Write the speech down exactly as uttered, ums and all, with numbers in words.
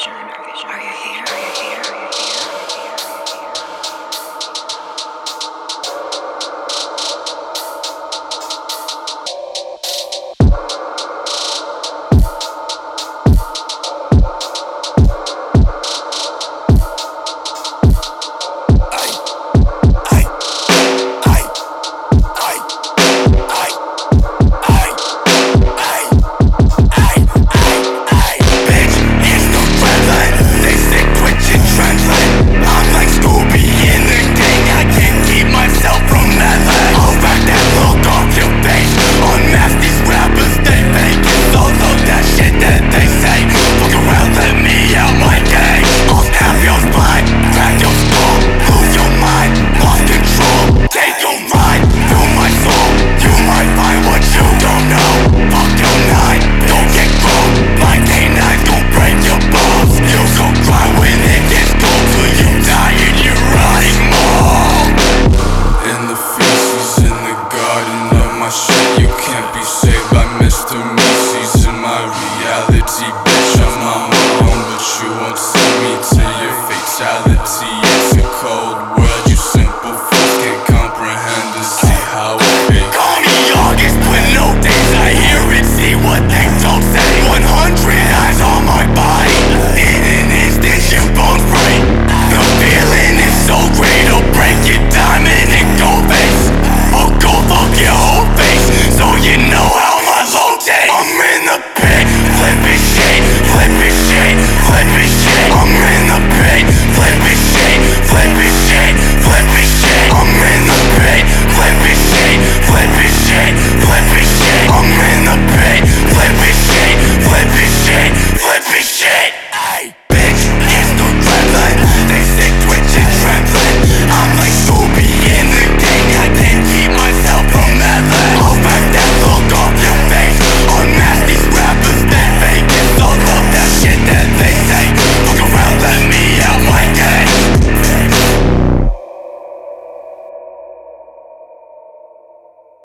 vision? Are you here? Are you here? Are you here? Bitch, I'm on my own, but you won't see me till your fatality. It's a cold world, you simple fools can't comprehend to see how it feels. Call me August with no days, I hear and see what they don't say. One hundred eyes on my body, in an instant your bones break. The feeling is so great, I'll break your diamond and gold face. I'll go fuck your whole face, so you know how my low takes. I'm in the pit, flipping shit, flipping shit, flipping shit. I'm in the pit, flipping shit, flipping shit, flipping shit. I'm in the pit, flipping shit, flipping shit, flipping shit. I'm in the pit, flipping shit, flipping shit, flipping shit.